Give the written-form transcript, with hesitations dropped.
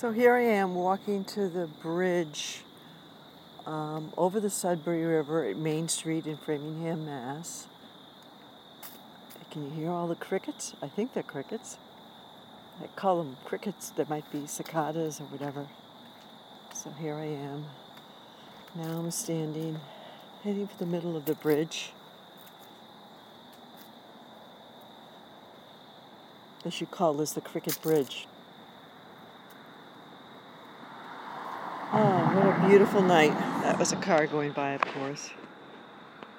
So here I am walking to the bridge over the Sudbury River at Main Street in Framingham, Mass. Can you hear all the crickets? I think they're crickets. I call them crickets. There might be cicadas or whatever. So here I am. Now I'm standing, heading for the middle of the bridge. They should call this the Cricket Bridge. Oh, what a beautiful night. That was a car going by, of course.